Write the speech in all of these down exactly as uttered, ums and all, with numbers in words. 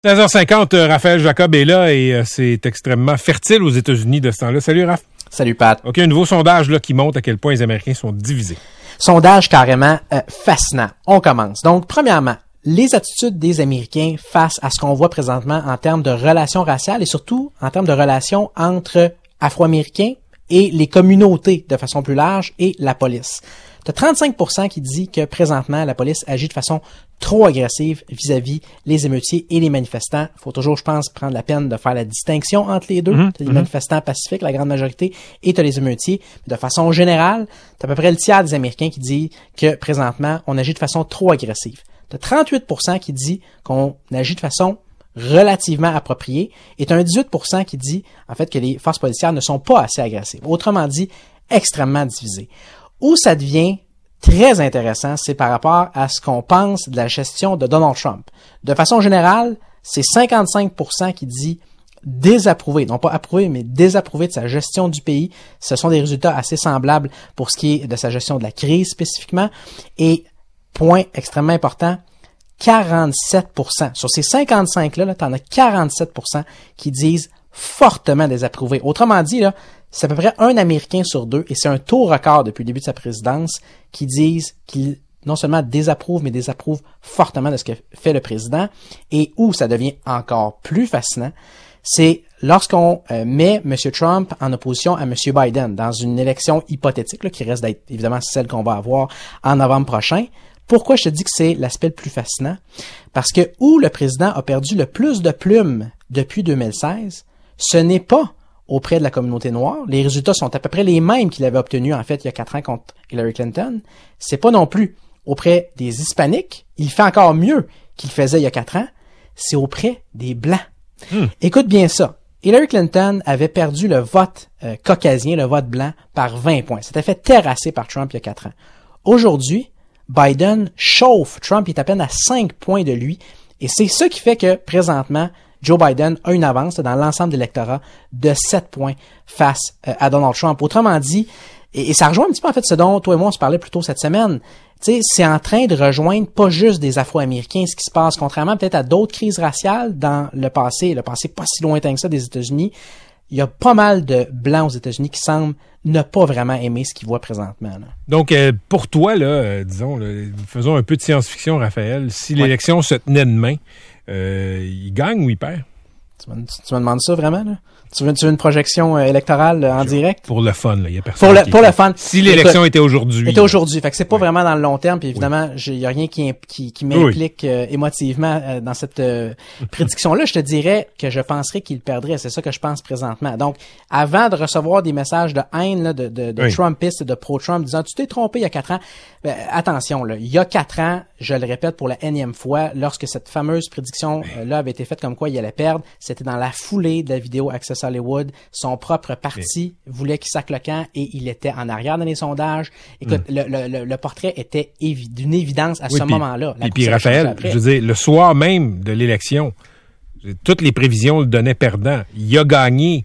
seize heures cinquante, Raphaël Jacob est là et euh, c'est extrêmement fertile aux États-Unis de ce temps-là. Salut Raph. Salut Pat. OK, un nouveau sondage là qui montre à quel point les Américains sont divisés. Sondage carrément euh, fascinant. On commence. Donc, premièrement, les attitudes des Américains face à ce qu'on voit présentement en termes de relations raciales et surtout en termes de relations entre Afro-Américains et les communautés de façon plus large et la police. T'as trente-cinq pour cent qui dit que présentement, la police agit de façon trop agressive vis-à-vis les émeutiers et les manifestants. Il faut toujours, je pense, prendre la peine de faire la distinction entre les deux. Mm-hmm. T'as les mm-hmm. manifestants pacifiques, la grande majorité, et t'as les émeutiers. De façon générale, t'as à peu près le tiers des Américains qui dit que présentement, on agit de façon trop agressive. T'as trente-huit pour cent qui dit qu'on agit de façon relativement appropriée et t'as un dix-huit pour cent qui dit, en fait, que les forces policières ne sont pas assez agressives. Autrement dit, extrêmement divisées. Où ça devient très intéressant, c'est par rapport à ce qu'on pense de la gestion de Donald Trump. De façon générale, c'est cinquante-cinq pour cent qui dit désapprouver, non pas approuver, mais désapprouver de sa gestion du pays. Ce sont des résultats assez semblables pour ce qui est de sa gestion de la crise spécifiquement. Et, point extrêmement important, quarante-sept pour cent. Sur ces cinquante-cinq-là, là, t'en as quarante-sept pour cent qui disent fortement désapprouver. Autrement dit, là, c'est à peu près un Américain sur deux, et c'est un taux record depuis le début de sa présidence, qui disent qu'il non seulement désapprouve, mais désapprouve fortement de ce que fait le président. Et où ça devient encore plus fascinant, c'est lorsqu'on euh, met M. Trump en opposition à M. Biden dans une élection hypothétique, là, qui reste d'être évidemment celle qu'on va avoir en novembre prochain. Pourquoi je te dis que c'est l'aspect le plus fascinant? Parce que où le président a perdu le plus de plumes depuis deux mille seize, ce n'est pas auprès de la communauté noire. Les résultats sont à peu près les mêmes qu'il avait obtenus, en fait, il y a quatre ans contre Hillary Clinton. C'est pas non plus auprès des Hispaniques. Il fait encore mieux qu'il faisait il y a quatre ans. C'est auprès des Blancs. Hmm. Écoute bien ça. Hillary Clinton avait perdu le vote euh, caucasien, le vote blanc, par vingt points. C'était fait terrasser par Trump il y a quatre ans. Aujourd'hui, Biden chauffe Trump. Il est à peine à cinq points de lui. Et c'est ça qui fait que, présentement, Joe Biden a une avance dans l'ensemble de l'électorat de sept points face euh, à Donald Trump. Autrement dit, et, et ça rejoint un petit peu en fait ce dont toi et moi on se parlait plus tôt cette semaine, tu sais, c'est en train de rejoindre pas juste des Afro-Américains ce qui se passe, contrairement peut-être à d'autres crises raciales dans le passé, le passé pas si lointain que ça des États-Unis. Il y a pas mal de Blancs aux États-Unis qui semblent ne pas vraiment aimer ce qu'ils voient présentement. Là. Donc, euh, pour toi, là, euh, disons, là, faisons un peu de science-fiction, Raphaël. Si ouais. l'élection se tenait demain, euh, il gagne ou il perd? Tu me, tu me demandes ça vraiment, là? Tu veux, tu veux une projection euh, électorale euh, en direct? Pour le fun, là. Il y a personne Pour le, qui pour le fun. Si l'élection Écoute, était aujourd'hui. Était aujourd'hui. Fait que c'est pas oui. vraiment dans le long terme, puis évidemment, il oui. y a rien qui, qui, qui m'implique oui. euh, émotivement euh, dans cette euh, prédiction-là. Je te dirais que je penserais qu'il perdrait. C'est ça que je pense présentement. Donc, avant de recevoir des messages de haine, là, de, de, de oui. Trumpistes et de pro-Trump disant « Tu t'es trompé il y a quatre ans », ben, attention, là. Il y a quatre ans, je le répète pour la énième fois, lorsque cette fameuse prédiction-là avait été faite comme quoi il allait perdre, c'était dans la foulée de la vidéo Access Hollywood. Son propre parti oui. voulait qu'il sacle le camp et il était en arrière dans les sondages. Écoute, mm. le, le, le portrait était évi- d'une évidence à oui, ce pis, moment-là. Et puis Raphaël, je veux dire, le soir même de l'élection, toutes les prévisions le donnaient perdant. Il a gagné.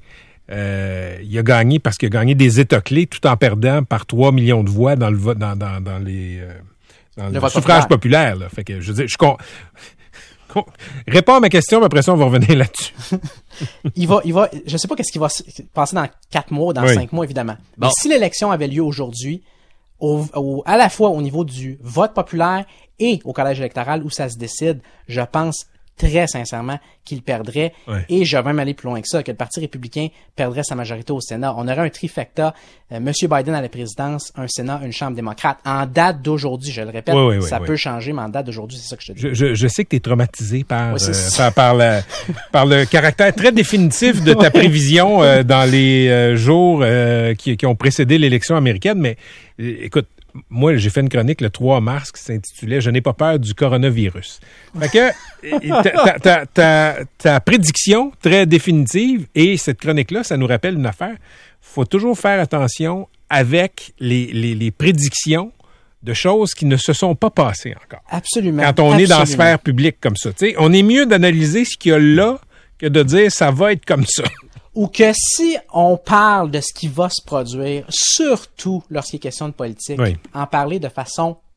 Euh, il a gagné parce qu'il a gagné des États clés tout en perdant par trois millions de voix dans le vote, dans, dans, dans les euh, dans le, le suffrage populaire. populaire là. Fait que je veux dire, je con... réponds à ma question, mais après ça, on va revenir là-dessus. il va, il va, je sais pas qu'est-ce qui va se passer dans quatre mois, dans oui. cinq mois, évidemment. Bon. Mais si l'élection avait lieu aujourd'hui, au, au, à la fois au niveau du vote populaire et au collège électoral où ça se décide, je pense très sincèrement qu'il perdrait. Ouais. Et je vais même aller plus loin que ça, que le Parti républicain perdrait sa majorité au Sénat. On aurait un trifecta, euh, M. Biden à la présidence, un Sénat, une Chambre démocrate. En date d'aujourd'hui, je le répète, ouais, ouais, ça ouais, peut ouais. changer, mais en date d'aujourd'hui, c'est ça que je te dis. Je, je, je sais que tu es traumatisé par, ouais, euh, par, par, la, par le caractère très définitif de ta ouais. prévision euh, dans les euh, jours euh, qui, qui ont précédé l'élection américaine, mais euh, écoute, moi, j'ai fait une chronique le trois mars qui s'intitulait « Je n'ai pas peur du coronavirus ». Fait que ta, ta, ta, ta prédiction très définitive et cette chronique-là, ça nous rappelle une affaire. Faut toujours faire attention avec les, les, les prédictions de choses qui ne se sont pas passées encore. Absolument. Quand on absolument. est dans la sphère publique comme ça. T'sais, on est mieux d'analyser ce qu'il y a là que de dire « ça va être comme ça ». Ou que si on parle de ce qui va se produire, surtout lorsqu'il est question de politique, oui. en parler de façon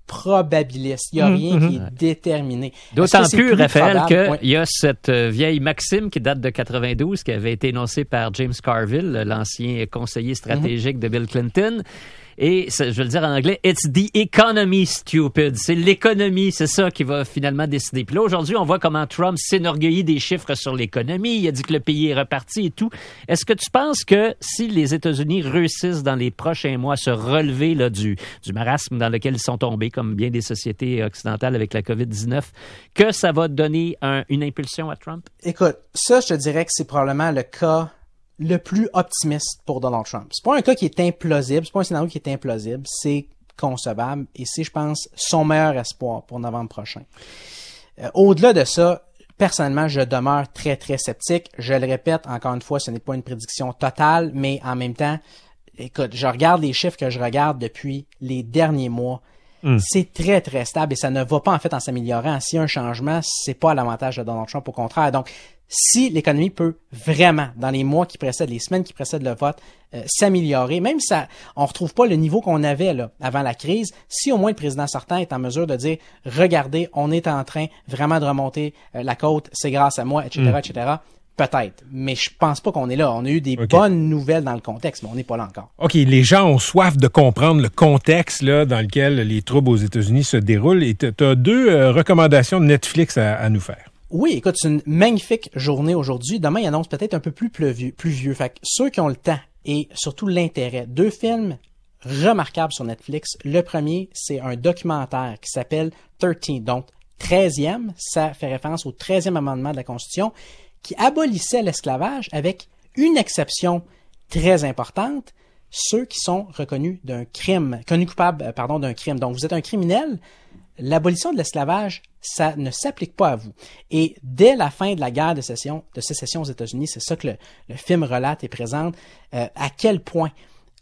probabiliste. Il n'y a rien mmh, qui est ouais. déterminé. D'autant plus, plus, Raphaël, qu'il oui. y a cette vieille maxime qui date de quatre-vingt-douze, qui avait été énoncée par James Carville, l'ancien conseiller stratégique mmh. de Bill Clinton. Et je vais le dire en anglais, it's the economy, stupid. C'est l'économie, c'est ça qui va finalement décider. Puis là, aujourd'hui, on voit comment Trump s'enorgueillit des chiffres sur l'économie. Il a dit que le pays est reparti et tout. Est-ce que tu penses que si les États-Unis réussissent dans les prochains mois à se relever là, du, du marasme dans lequel ils sont tombés, comme bien des sociétés occidentales avec la covid dix-neuf, que ça va donner un, une impulsion à Trump? Écoute, ça, je te dirais que c'est probablement le cas le plus optimiste pour Donald Trump. C'est pas un cas qui est implausible, c'est pas un scénario qui est implausible, c'est concevable et c'est, je pense, son meilleur espoir pour novembre prochain. Euh, au-delà de ça, personnellement, je demeure très, très sceptique. Je le répète, encore une fois, ce n'est pas une prédiction totale, mais en même temps, écoute, je regarde les chiffres que je regarde depuis les derniers mois. Mm. C'est très, très stable et ça ne va pas, en fait, en s'améliorant. S'il y a un changement, c'est pas à l'avantage de Donald Trump, au contraire. Donc, si l'économie peut vraiment, dans les mois qui précèdent, les semaines qui précèdent le vote, euh, s'améliorer, même si ça, on retrouve pas le niveau qu'on avait là avant la crise, si au moins le président sortant est en mesure de dire, regardez, on est en train vraiment de remonter euh, la côte, c'est grâce à moi, et cetera, mm. et cetera, peut-être. Mais je pense pas qu'on est là. On a eu des okay. bonnes nouvelles dans le contexte, mais on n'est pas là encore. OK, les gens ont soif de comprendre le contexte là dans lequel les troubles aux États-Unis se déroulent et tu as deux euh, recommandations de Netflix à, à nous faire. Oui, écoute, c'est une magnifique journée aujourd'hui. Demain, il annonce peut-être un peu plus pleuvieux, plus vieux. Fait que ceux qui ont le temps et surtout l'intérêt, deux films remarquables sur Netflix. Le premier, c'est un documentaire qui s'appelle treize, donc treizième. Ça fait référence au treizième amendement de la Constitution qui abolissait l'esclavage avec une exception très importante, ceux qui sont reconnus d'un crime, connus coupables, pardon, d'un crime. Donc, vous êtes un criminel, l'abolition de l'esclavage, ça ne s'applique pas à vous. Et dès la fin de la guerre de sécession, de sécession aux États-Unis, c'est ça que le, le film relate et présente, euh, à quel point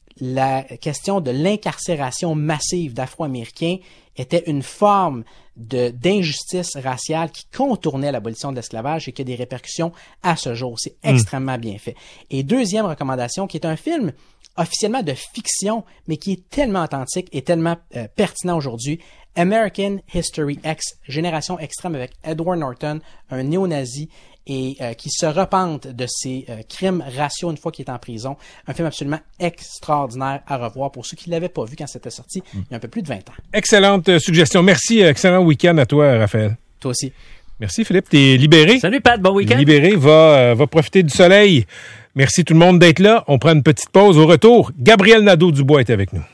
la question de l'incarcération massive d'Afro-Américains était une forme de, d'injustice raciale qui contournait l'abolition de l'esclavage et qui a des répercussions à ce jour. C'est mmh. extrêmement bien fait. Et deuxième recommandation, qui est un film officiellement de fiction, mais qui est tellement authentique et tellement euh, pertinent aujourd'hui, American History X, Génération Extrême avec Edward Norton, un néo-nazi et euh, qui se repente de ses euh, crimes raciaux une fois qu'il est en prison. Un film absolument extraordinaire à revoir pour ceux qui ne l'avaient pas vu quand c'était sorti il y a un peu plus de vingt ans. Excellente suggestion. Merci. Excellent week-end à toi, Raphaël. Toi aussi. Merci, Philippe. T'es libéré. Salut, Pat. Bon week-end. Libéré. Va, euh, va profiter du soleil. Merci tout le monde d'être là. On prend une petite pause. Au retour, Gabriel Nadeau-Dubois est avec nous.